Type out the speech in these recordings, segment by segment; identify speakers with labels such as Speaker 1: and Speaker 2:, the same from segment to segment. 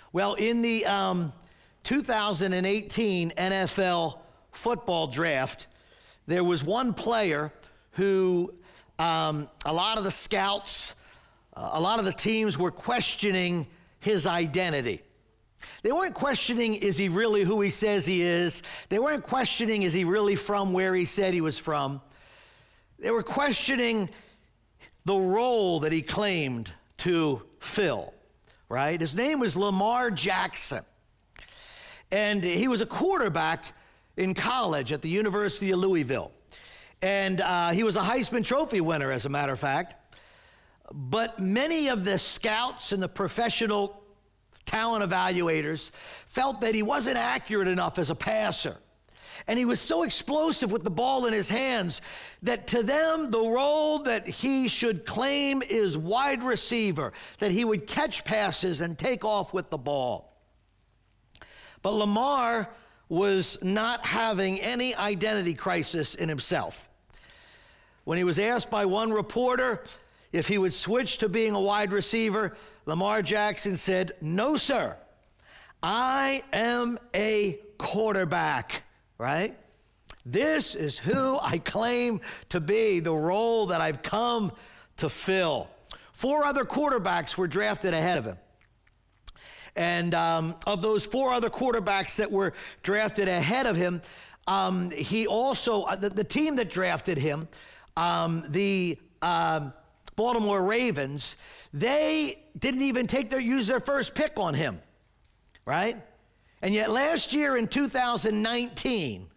Speaker 1: Well, in the 2018 NFL football draft, there was one player who a lot of the scouts, a lot of the teams were questioning his identity. They weren't questioning, is he really who he says he is? They weren't questioning, is he really from where he said he was from? They were questioning the role that he claimed to fill, right? His name was Lamar Jackson. And he was a quarterback in college at the University of Louisville. And he was a Heisman Trophy winner, as a matter of fact. But many of the scouts and the professional talent evaluators felt that he wasn't accurate enough as a passer. And he was so explosive with the ball in his hands that to them, the role that he should claim is wide receiver, that he would catch passes and take off with the ball. But Lamar was not having any identity crisis in himself. When he was asked by one reporter if he would switch to being a wide receiver, Lamar Jackson said, "No, sir. I am a quarterback," right? This is who I claim to be, the role that I've come to fill. 4 other quarterbacks were drafted ahead of him. And of those 4 other quarterbacks that were drafted ahead of him, he also, the team that drafted him, the Baltimore Ravens, they didn't even use their first pick on him, right? And yet last year in 2019,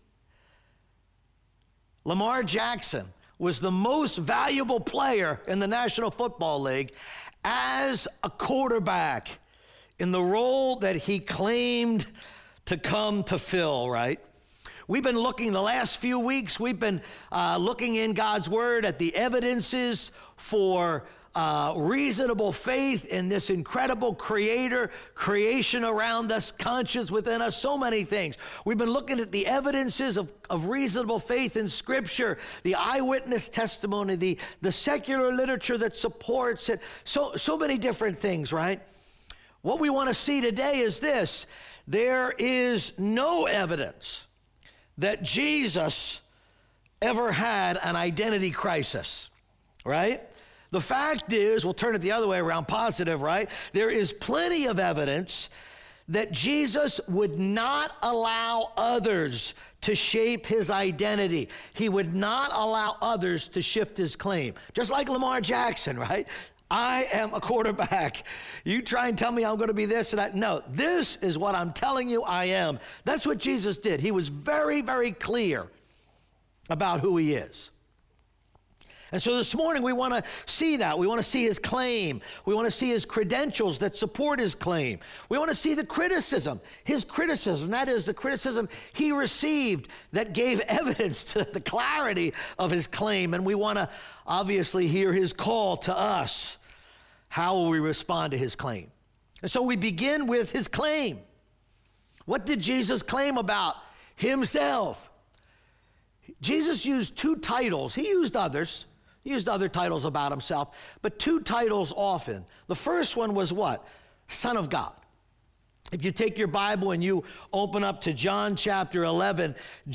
Speaker 1: Lamar Jackson was the most valuable player in the National Football League as a quarterback in the role that he claimed to come to fill, right? We've been looking the last few weeks, we've been looking in God's Word at the evidences for reasonable faith in this incredible creation around us, conscience within us, so many things. We've been looking at the evidences of reasonable faith in Scripture, the eyewitness testimony, the secular literature that supports it, so many different things, right? What we want to see today is this: there is no evidence that Jesus ever had an identity crisis, right? The fact is, we'll turn it the other way around, positive, right? There is plenty of evidence that Jesus would not allow others to shape his identity. He would not allow others to shift his claim. Just like Lamar Jackson, right? I am a quarterback. You try and tell me I'm going to be this or that. No, this is what I'm telling you I am. That's what Jesus did. He was very, very clear about who he is. And so this morning we want to see that. We want to see his claim. We want to see his credentials that support his claim. We want to see the criticism, his criticism. That is the criticism he received that gave evidence to the clarity of his claim. And we want to obviously hear his call to us. How will we respond to his claim? And so we begin with his claim. What did Jesus claim about himself? Jesus used 2 titles. He used others. He used other titles about himself, but 2 titles often. The first one was what? Son of God. If you take your Bible and you open up to John chapter 11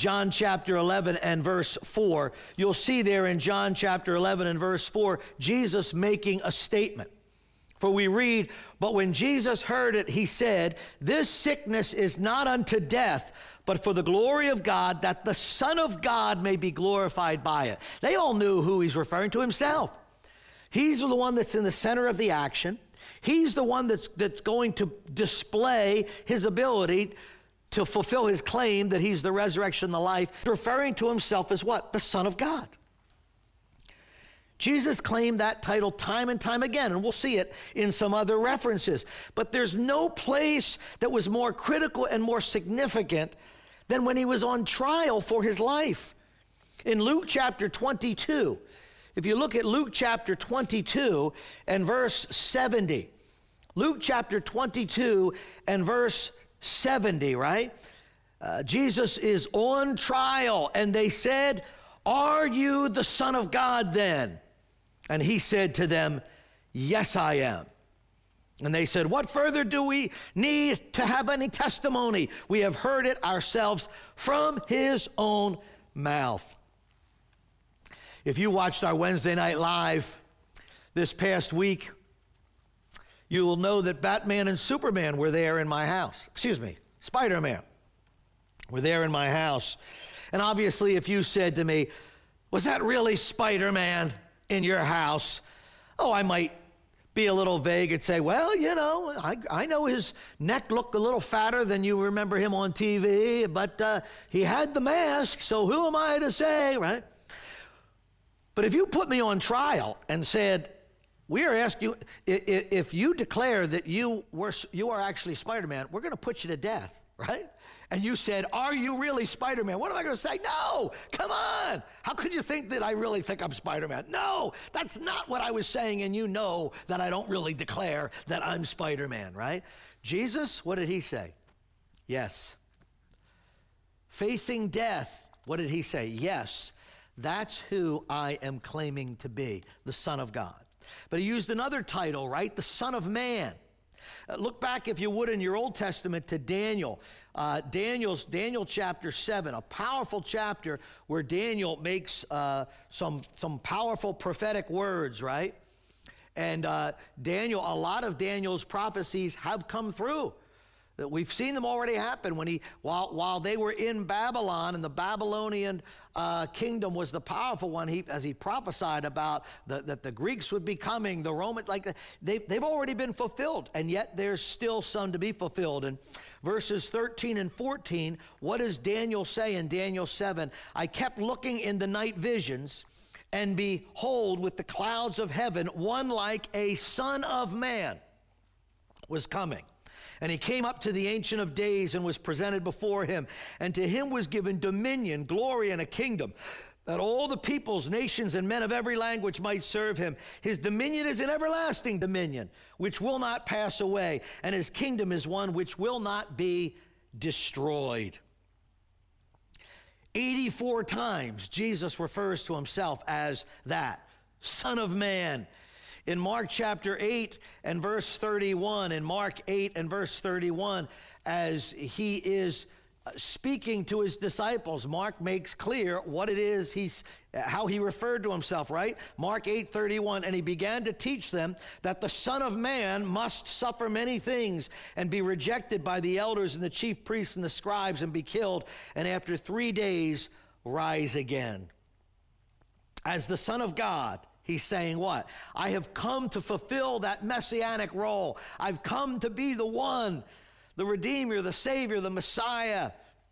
Speaker 1: and verse 4, you'll see there in John chapter 11 and verse 4, Jesus making a statement. For we read, "But when Jesus heard it, he said, 'This sickness is not unto death, but for the glory of God, that the Son of God may be glorified by it.'" They all knew who he's referring to, himself. He's the one that's in the center of the action. He's the one that's going to display his ability to fulfill his claim that he's the resurrection and the life, referring to himself as what? The Son of God. Jesus claimed that title time and time again, and we'll see it in some other references. But there's no place that was more critical and more significant than when he was on trial for his life. In Luke chapter 22, if you look at Luke chapter 22 and verse 70, Luke chapter 22 and verse 70, right? Jesus is on trial, and they said, "Are you the Son of God then?" And he said to them, "Yes, I am." And they said, what further do we need to have any testimony? We have heard it ourselves from his own mouth. If you watched our Wednesday Night Live this past week, you will know that Batman and Superman were there in my house. Spider-Man were there in my house. And obviously, if you said to me, was that really Spider-Man in your house? Oh, I might be a little vague and say, well, I know his neck looked a little fatter than you remember him on TV, but he had the mask, so who am I to say, right? But if you put me on trial and said, we are asking you, if you declare that you are actually Spider-Man, we're going to put you to death, right? And you said, are you really Spider-Man? What am I going to say? No, come on. How could you think that I really think I'm Spider-Man? No, that's not what I was saying, and you know that I don't really declare that I'm Spider-Man, right? Jesus, what did he say? Yes. Facing death, what did he say? Yes, that's who I am claiming to be, the Son of God. But he used another title, right? The Son of Man. Look back, if you would, in your Old Testament to Daniel. Daniel chapter 7, a powerful chapter where Daniel makes some powerful prophetic words, right? And a lot of Daniel's prophecies have come through. That we've seen them already happen while they were in Babylon, and the Babylonian kingdom was the powerful one. As he prophesied about that the Greeks would be coming, the Romans, they've already been fulfilled, and yet there's still some to be fulfilled. And verses 13 and 14, what does Daniel say in Daniel 7? I kept looking in the night visions, and behold, with the clouds of heaven, one like a son of man was coming. And he came up to the Ancient of Days and was presented before him. And to him was given dominion, glory, and a kingdom, that all the peoples, nations, and men of every language might serve him. His dominion is an everlasting dominion, which will not pass away, and his kingdom is one which will not be destroyed. 84 times Jesus refers to himself as that, Son of Man. In Mark chapter 8 and verse 31, as he is speaking to his disciples, Mark makes clear what it is how he referred to himself, right? Mark 8:31, and he began to teach them that the Son of Man must suffer many things and be rejected by the elders and the chief priests and the scribes and be killed, and after 3 days rise again. As the Son of God, he's saying what? I have come to fulfill that messianic role. I've come to be the one, the Redeemer, the Savior, the Messiah.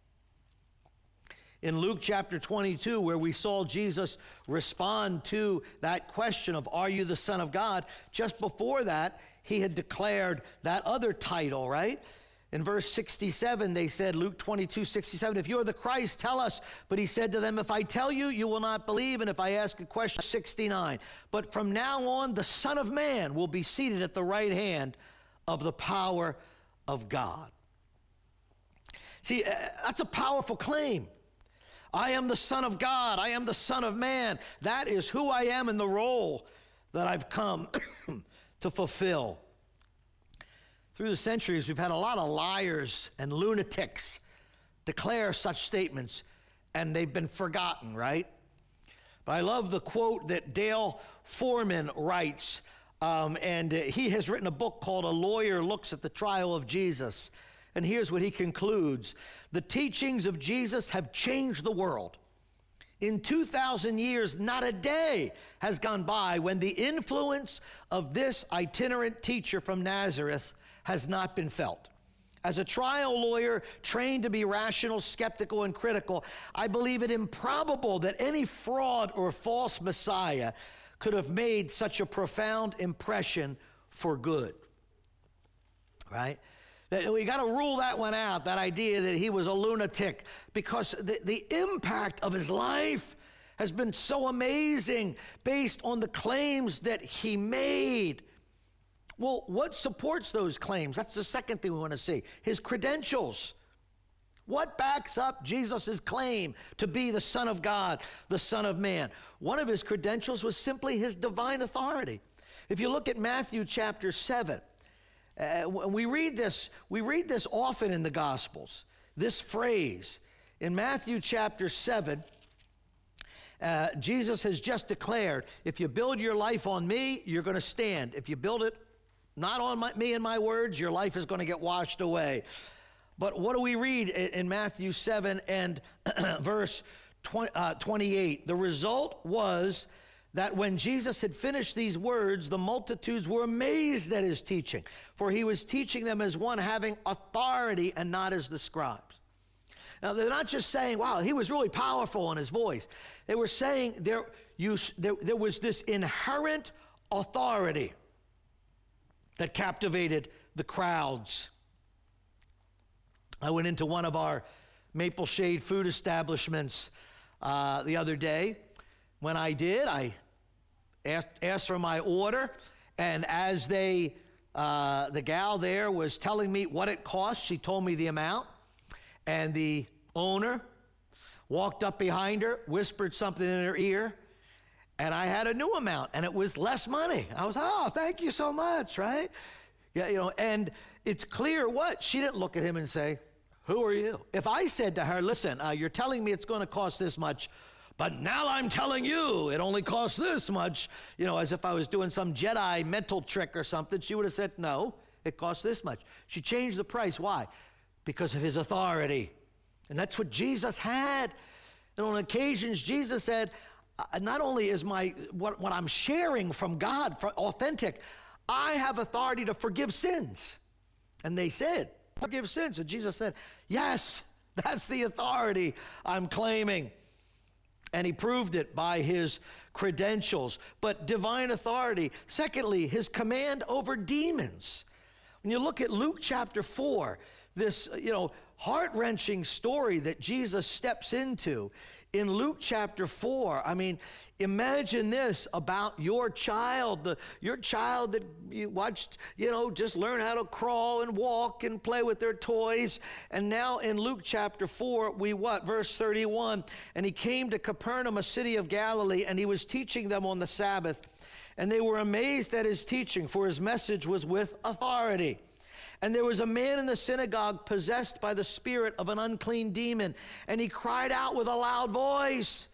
Speaker 1: In Luke chapter 22, where we saw Jesus respond to that question of, are you the Son of God? Just before that, he had declared that other title, right? In verse 67, they said, Luke 22:67, if you're the Christ, tell us. But he said to them, if I tell you, you will not believe, and if I ask a question, 69. But from now on, the Son of Man will be seated at the right hand of the power of God. See, that's a powerful claim. I am the Son of God. I am the Son of Man. That is who I am in the role that I've come to fulfill. Through the centuries, we've had a lot of liars and lunatics declare such statements, and they've been forgotten, right? But I love the quote that Dale Foreman writes, and he has written a book called A Lawyer Looks at the Trial of Jesus. And here's what he concludes. The teachings of Jesus have changed the world. In 2,000 years, not a day has gone by when the influence of this itinerant teacher from Nazareth has not been felt. As a trial lawyer trained to be rational, skeptical, and critical, I believe it improbable that any fraud or false Messiah could have made such a profound impression for good, right? We got to rule that one out, that idea that he was a lunatic, because the impact of his life has been so amazing based on the claims that he made. Well, what supports those claims? That's the second thing we want to see. His credentials. What backs up Jesus' claim to be the Son of God, the Son of Man? One of his credentials was simply his divine authority. If you look at Matthew chapter 7, We read this often in the Gospels, this phrase. In Matthew chapter 7, Jesus has just declared, if you build your life on me, you're going to stand. If you build it not on me and my words, your life is going to get washed away. But what do we read in Matthew 7 and verse 28? The result was that when Jesus had finished these words, the multitudes were amazed at his teaching, for he was teaching them as one having authority and not as the scribes. Now, they're not just saying, wow, he was really powerful in his voice. They were saying there was this inherent authority that captivated the crowds. I went into one of our Maple Shade food establishments the other day. When I did, I asked for my order, and as the gal there was telling me what it cost, she told me the amount, and the owner walked up behind her, whispered something in her ear, and I had a new amount, and it was less money. I was, oh, thank you so much, right? Yeah, and it's clear what? She didn't look at him and say, who are you? If I said to her, listen, you're telling me it's going to cost this much, but now I'm telling you it only costs this much, as if I was doing some Jedi mental trick or something, she would have said, no, it costs this much. She changed the price. Why? Because of his authority. And that's what Jesus had. And on occasions, Jesus said, not only is what I'm sharing from God authentic, I have authority to forgive sins. And they said, forgive sins. And Jesus said, yes, that's the authority I'm claiming. And he proved it by his credentials. But divine authority. Secondly, his command over demons. When you look at Luke chapter 4, this, heart-wrenching story that Jesus steps into in Luke chapter 4. I mean, imagine this about your child, your child that you watched, just learn how to crawl and walk and play with their toys. And now in Luke chapter 4, verse 31, and he came to Capernaum, a city of Galilee, and he was teaching them on the Sabbath. And they were amazed at his teaching, for his message was with authority. And there was a man in the synagogue possessed by the spirit of an unclean demon, and he cried out with a loud voice,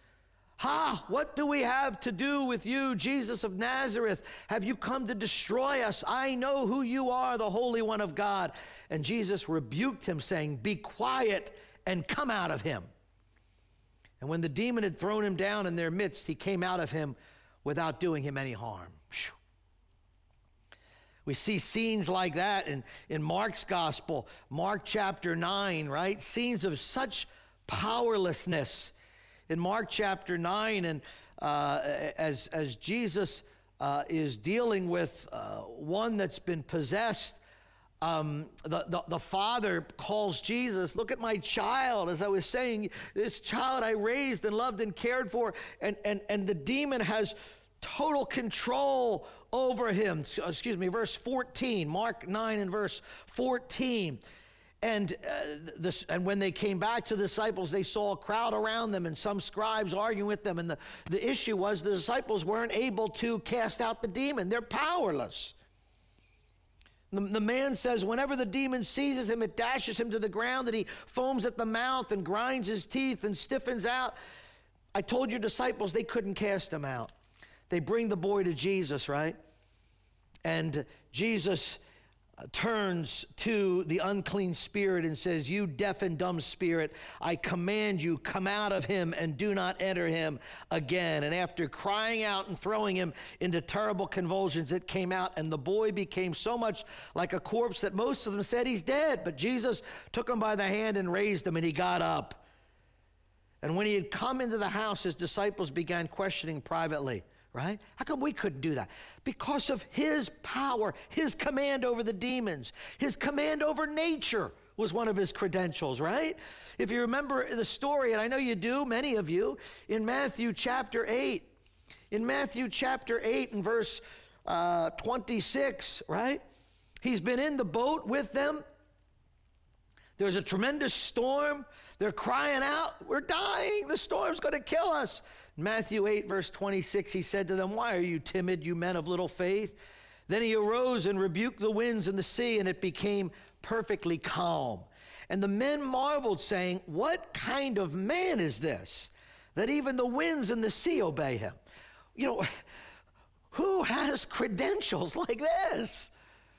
Speaker 1: what do we have to do with you, Jesus of Nazareth? Have you come to destroy us? I know who you are, the Holy One of God. And Jesus rebuked him, saying, be quiet and come out of him. And when the demon had thrown him down in their midst, he came out of him without doing him any harm. Whew. We see scenes like that in Mark's gospel, Mark chapter 9, right? Scenes of such powerlessness. In Mark chapter 9, and as Jesus is dealing with one that's been possessed, the father calls Jesus, look at my child, as I was saying, this child I raised and loved and cared for, and the demon has total control over him. Verse 14, Mark 9 and verse 14. And when they came back to the disciples, they saw a crowd around them and some scribes arguing with them. And the issue was the disciples weren't able to cast out the demon. They're powerless. The man says whenever the demon seizes him, it dashes him to the ground, that he foams at the mouth and grinds his teeth and stiffens out. I told your disciples they couldn't cast him out. They bring the boy to Jesus, right? And Jesus turns to the unclean spirit and says, you deaf and dumb spirit, I command you, come out of him and do not enter him again. And after crying out and throwing him into terrible convulsions, it came out, and the boy became so much like a corpse that most of them said he's dead. But Jesus took him by the hand and raised him, and he got up. And when he had come into the house, his disciples began questioning privately. Right? How come we couldn't do that? Because of his power, his command over the demons, his command over nature was one of his credentials, right? If you remember the story, and I know you do, many of you, in Matthew chapter 8. In Matthew chapter 8 and verse 26, right? He's been in the boat with them. There's a tremendous storm. They're crying out, we're dying. The storm's going to kill us. Matthew 8, verse 26, he said to them, why are you timid, you men of little faith? Then he arose and rebuked the winds and the sea, and it became perfectly calm. And the men marveled, saying, what kind of man is this, that even the winds and the sea obey him? You know, who has credentials like this?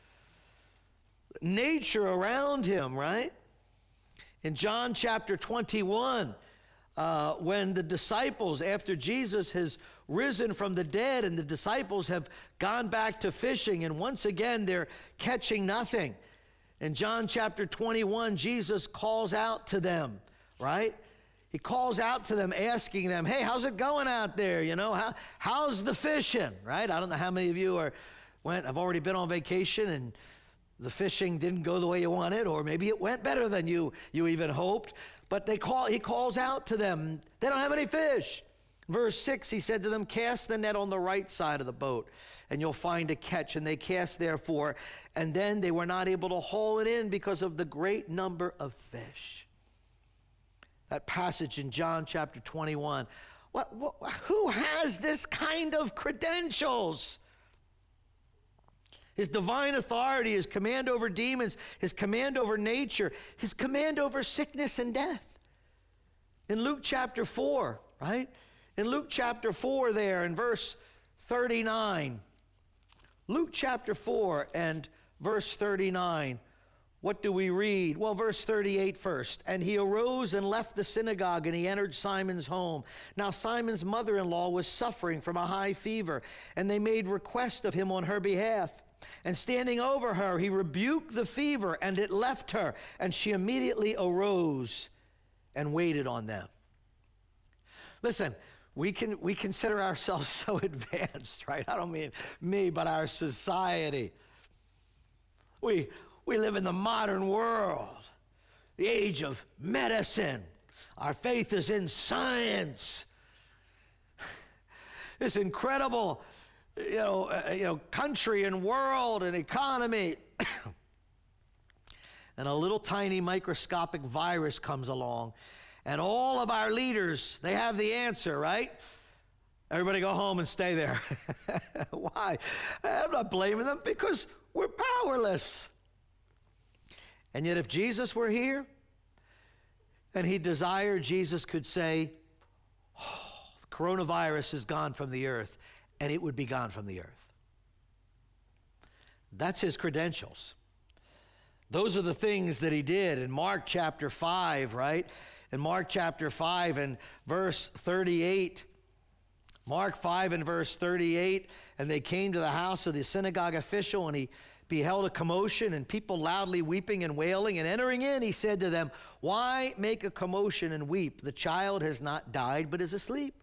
Speaker 1: Nature around him, right? In John chapter 21, when the disciples, after Jesus has risen from the dead and the disciples have gone back to fishing, and once again they're catching nothing. In John chapter 21, Jesus calls out to them, right? He calls out to them, asking them, hey, how's it going out there? You know, how's the fishing, right? I don't know how many of you have already been on vacation and the fishing didn't go the way you wanted, or maybe it went better than you even hoped. But he calls out to them. They don't have any fish. Verse 6, he said to them, cast the net on the right side of the boat, and you'll find a catch. And they cast therefore, and then they were not able to haul it in because of the great number of fish. That passage in John chapter 21. Who has this kind of credentials? His divine authority, his command over demons, his command over nature, his command over sickness and death. In Luke chapter 4, right? In Luke chapter 4 there in verse 39. Luke chapter 4 and verse 39. What do we read? Well, verse 38 first. And he arose and left the synagogue, and he entered Simon's home. Now Simon's mother-in-law was suffering from a high fever, and they made request of him on her behalf. And standing over her, he rebuked the fever, and it left her, and she immediately arose and waited on them. Listen, we consider ourselves so advanced, right? I don't mean me, but our society. We live in the modern world, the age of medicine. Our faith is in science. This incredible, country and world and economy. And a little tiny microscopic virus comes along, and all of our leaders, they have the answer, right? Everybody go home and stay there. Why? I'm not blaming them, because we're powerless. And yet if Jesus were here and he desired, Jesus could say, coronavirus is gone from the earth, and it would be gone from the earth. That's his credentials. Those are the things that he did in Mark chapter 5, right? In Mark chapter 5 and verse 38, Mark 5 and verse 38, and they came to the house of the synagogue official, and he beheld a commotion and people loudly weeping and wailing. And entering in, he said to them, why make a commotion and weep? The child has not died, but is asleep.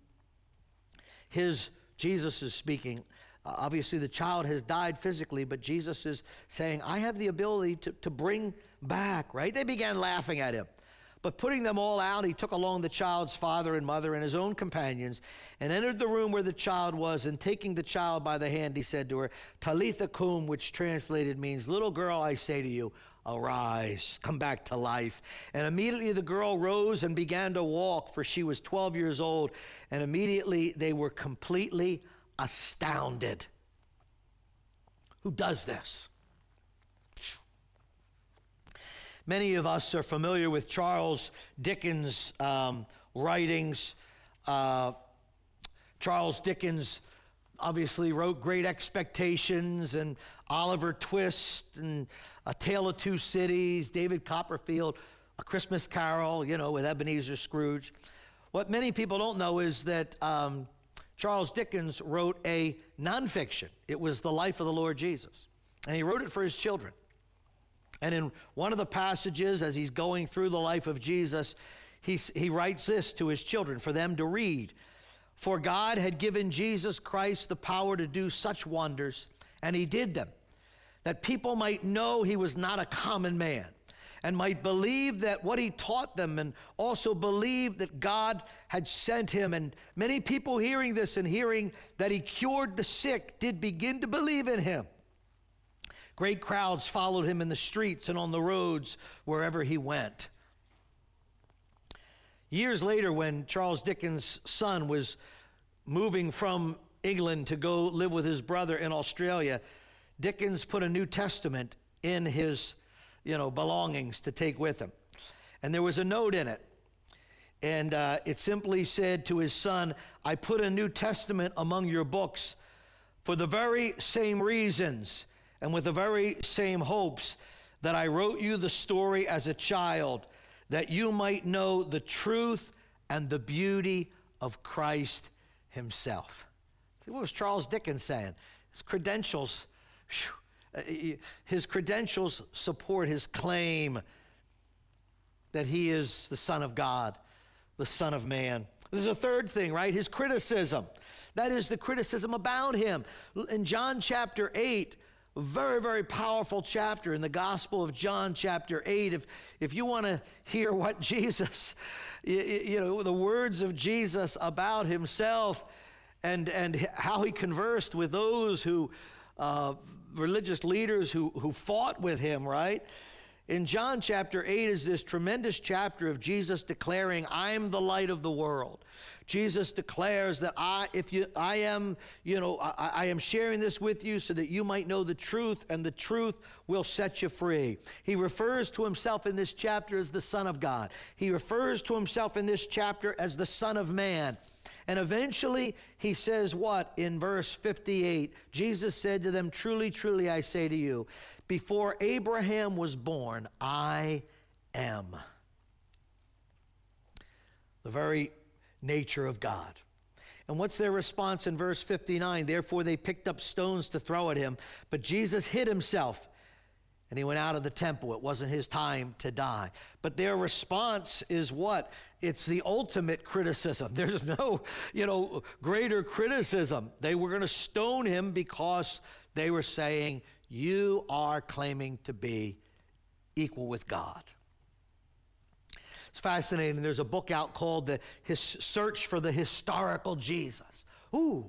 Speaker 1: Jesus is speaking. Obviously, the child has died physically, but Jesus is saying, I have the ability to bring back, right? They began laughing at him. But putting them all out, he took along the child's father and mother and his own companions, and entered the room where the child was, and taking the child by the hand, he said to her, Talitha cum, which translated means, little girl, I say to you, arise, come back to life. And immediately the girl rose and began to walk, for she was 12 years old, and immediately they were completely astounded. Who does this? Many of us are familiar with Charles Dickens' writings. Charles Dickens obviously wrote Great Expectations and Oliver Twist and A Tale of Two Cities, David Copperfield, A Christmas Carol, with Ebenezer Scrooge. What many people don't know is that Charles Dickens wrote a nonfiction. It was the life of the Lord Jesus, and he wrote it for his children. And in one of the passages, as he's going through the life of Jesus, he writes this to his children for them to read. For God had given Jesus Christ the power to do such wonders, and he did them, that people might know he was not a common man, and might believe that what he taught them, and also believe that God had sent him. And many people hearing this and hearing that he cured the sick did begin to believe in him. Great crowds followed him in the streets and on the roads wherever he went. Years later, when Charles Dickens' son was moving from England to go live with his brother in Australia, Dickens put a New Testament in his, belongings to take with him. And there was a note in it. And it simply said to his son, I put a New Testament among your books for the very same reasons and with the very same hopes that I wrote you the story as a child, that you might know the truth and the beauty of Christ himself. See, what was Charles Dickens saying? His credentials support his claim that he is the Son of God, the Son of Man. There's a third thing, right? His criticism. That is the criticism about him. In John chapter 8, a very, very powerful chapter in the Gospel of John chapter 8. If you want to hear what Jesus, the words of Jesus about himself and how he conversed with those who, religious leaders who fought with him, right? In John chapter 8 is this tremendous chapter of Jesus declaring, I'm the light of the world. Jesus declares that I am sharing this with you so that you might know the truth, and the truth will set you free. He refers to himself in this chapter as the Son of God. He refers to himself in this chapter as the Son of Man. And eventually he says what? In verse 58, Jesus said to them, truly, truly, I say to you, before Abraham was born, I am. The very nature of God. And what's their response in verse 59? Therefore they picked up stones to throw at him, but Jesus hid himself and he went out of the temple. It wasn't his time to die. But their response is what? It's the ultimate criticism. There's no, greater criticism. They were going to stone him because they were saying, you are claiming to be equal with God. It's fascinating. There's a book out called His Search for the Historical Jesus. Ooh.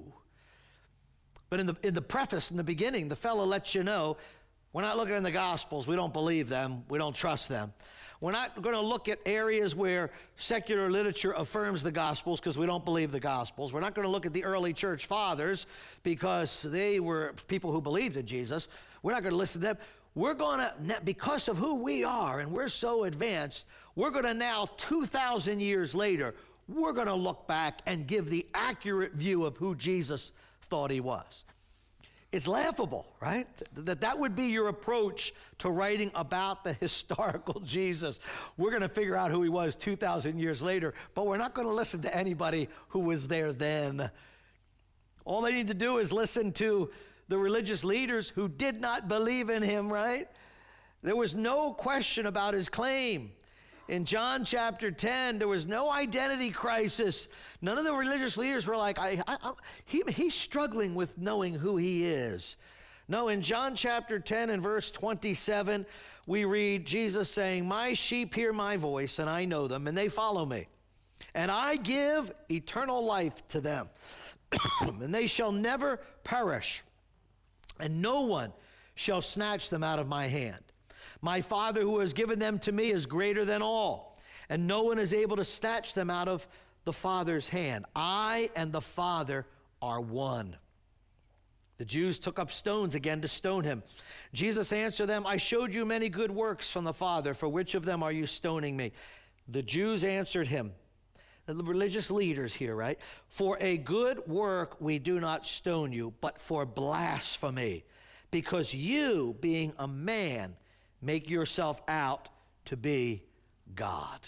Speaker 1: But in the preface, in the beginning, the fellow lets you know, we're not looking in the Gospels. We don't believe them. We don't trust them. We're not going to look at areas where secular literature affirms the Gospels because we don't believe the Gospels. We're not going to look at the early church fathers because they were people who believed in Jesus. We're not going to listen to them. We're going to, because of who we are and we're so advanced, we're going to now, 2,000 years later, we're going to look back and give the accurate view of who Jesus thought he was. It's laughable, right? That would be your approach to writing about the historical Jesus. We're going to figure out who he was 2,000 years later, but we're not going to listen to anybody who was there then. All they need to do is listen to the religious leaders who did not believe in him, right? There was no question about his claim. In John chapter 10, there was no identity crisis. None of the religious leaders were like, he's struggling with knowing who he is. No, in John chapter 10 and verse 27, we read Jesus saying, my sheep hear my voice, and I know them, and they follow me. And I give eternal life to them, and they shall never perish, and no one shall snatch them out of my hand. My Father who has given them to me is greater than all, and no one is able to snatch them out of the Father's hand. I and the Father are one. The Jews took up stones again to stone him. Jesus answered them, I showed you many good works from the Father. For which of them are you stoning me? The Jews answered him, the religious leaders here, right? For a good work we do not stone you, but for blasphemy, because you, being a man, make yourself out to be God.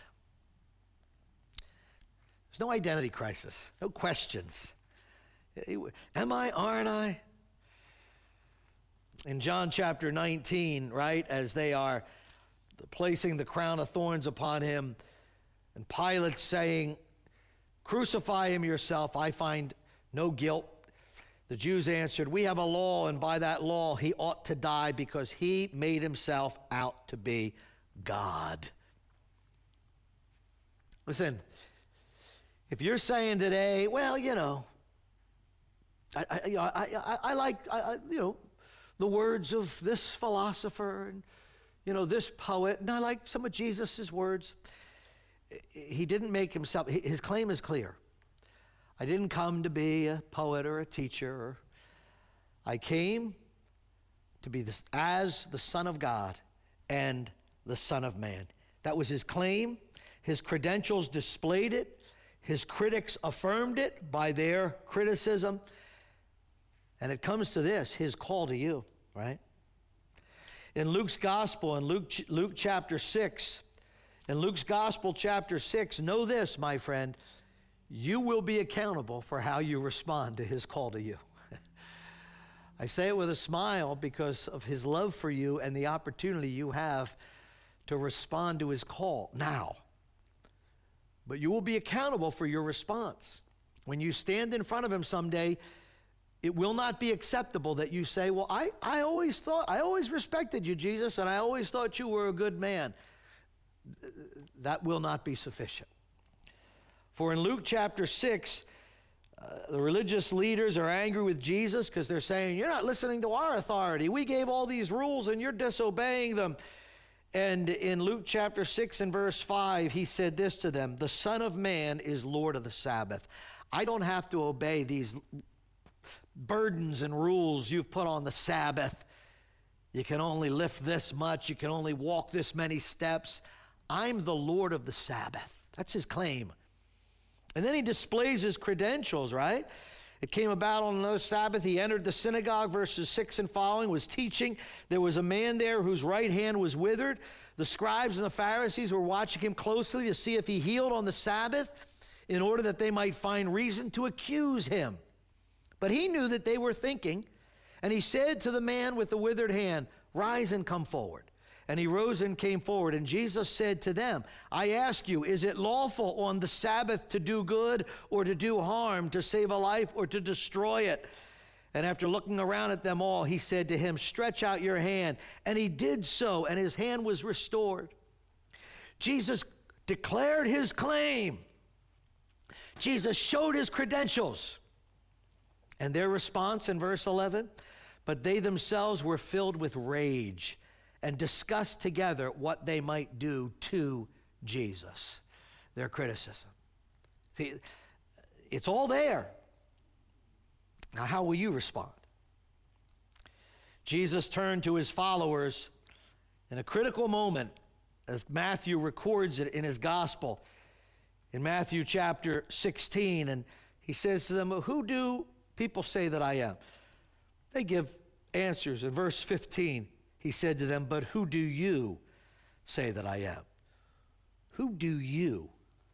Speaker 1: There's no identity crisis, no questions. Am I, aren't I? In John chapter 19, right, as they are placing the crown of thorns upon him, and Pilate saying, crucify him yourself, I find no guilt. The Jews answered, we have a law, and by that law he ought to die because he made himself out to be God. Listen, if you're saying today, well, I like the words of this philosopher and this poet, and I like some of Jesus's words. He didn't make himself. His claim is clear. I didn't come to be a poet or a teacher. I came to be as the Son of God and the Son of Man. That was his claim. His credentials displayed it. His critics affirmed it by their criticism. And it comes to this, his call to you, right? In Luke's gospel, in Luke chapter 6, in Luke's gospel chapter 6, know this, my friend, you will be accountable for how you respond to his call to you. I say it with a smile because of his love for you and the opportunity you have to respond to his call now. But you will be accountable for your response. When you stand in front of him someday, it will not be acceptable that you say, well, I always respected you, Jesus, and I always thought you were a good man. That will not be sufficient. For in Luke chapter 6, the religious leaders are angry with Jesus because they're saying, you're not listening to our authority. We gave all these rules and you're disobeying them. And in Luke chapter 6 and verse 5, he said this to them, the Son of Man is Lord of the Sabbath. I don't have to obey these burdens and rules you've put on the Sabbath. You can only lift this much. You can only walk this many steps. I'm the Lord of the Sabbath. That's his claim. And then he displays his credentials, right? It came about on another Sabbath. He entered the synagogue, verses 6 and following, was teaching. There was a man there whose right hand was withered. The scribes and the Pharisees were watching him closely to see if he healed on the Sabbath in order that they might find reason to accuse him. But he knew that they were thinking, and he said to the man with the withered hand, rise and come forward. And he rose and came forward, and Jesus said to them, I ask you, is it lawful on the Sabbath to do good or to do harm, to save a life or to destroy it? And after looking around at them all, he said to him, stretch out your hand. And he did so, and his hand was restored. Jesus declared his claim. Jesus showed his credentials. And their response in verse 11, but they themselves were filled with rage and discussed together what they might do to Jesus. Their criticism. See, it's all there. Now, how will you respond? Jesus turned to his followers in a critical moment, as Matthew records it in his gospel, in Matthew chapter 16, and he says to them, who do people say that I am? They give answers. In verse 15, he said to them, but who do you say that I am? Who do you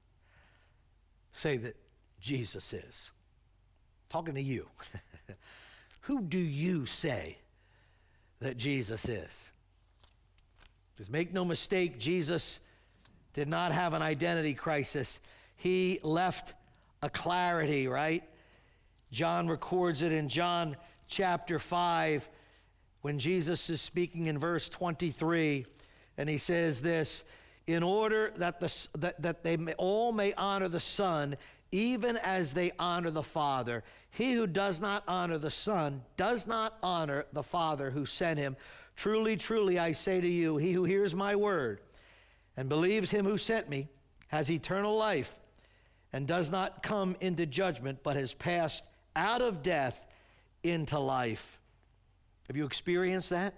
Speaker 1: say that Jesus is? Talking to you. Who do you say that Jesus is? Because make no mistake, Jesus did not have an identity crisis. He left a clarity, right? John records it in John chapter 5 when Jesus is speaking in verse 23, and he says this, in order that they all may honor the Son, even as they honor the Father. He who does not honor the Son does not honor the Father who sent him. Truly, truly, I say to you, he who hears my word and believes him who sent me has eternal life and does not come into judgment, but has passed out of death into life. Have you experienced that?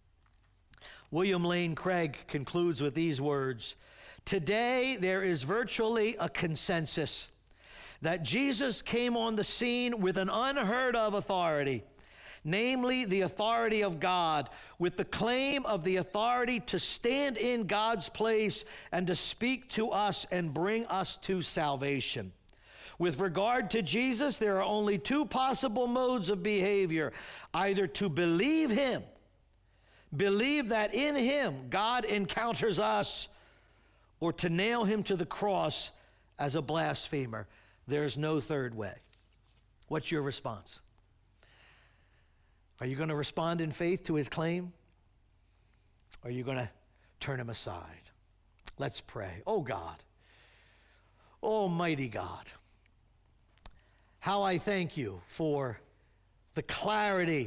Speaker 1: William Lane Craig concludes with these words, today there is virtually a consensus that Jesus came on the scene with an unheard of authority, namely the authority of God, with the claim of the authority to stand in God's place and to speak to us and bring us to salvation. With regard to Jesus, there are only two possible modes of behavior, either to believe him, believe that in him God encounters us, or to nail him to the cross as a blasphemer. There's no third way. What's your response? Are you going to respond in faith to his claim? Or are you going to turn him aside? Let's pray. Oh God, almighty God, how I thank you for the clarity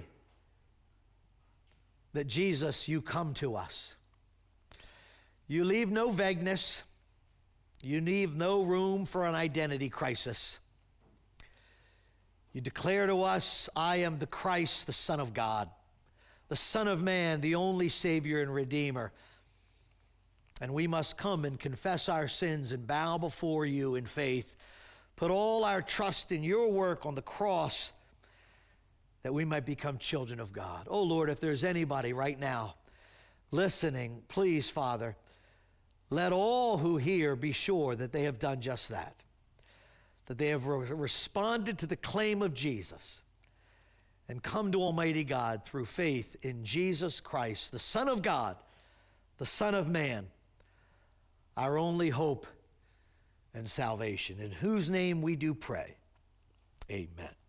Speaker 1: that Jesus, you come to us. You leave no vagueness. You leave no room for an identity crisis. You declare to us, I am the Christ, the Son of God, the Son of Man, the only Savior and Redeemer. And we must come and confess our sins and bow before you in faith, put all our trust in your work on the cross, that we might become children of God. Oh Lord, if there's anybody right now listening, please, Father, let all who hear be sure that they have done just that they have responded to the claim of Jesus and come to Almighty God through faith in Jesus Christ, the Son of God, the Son of Man, our only hope and salvation, in whose name we do pray. Amen.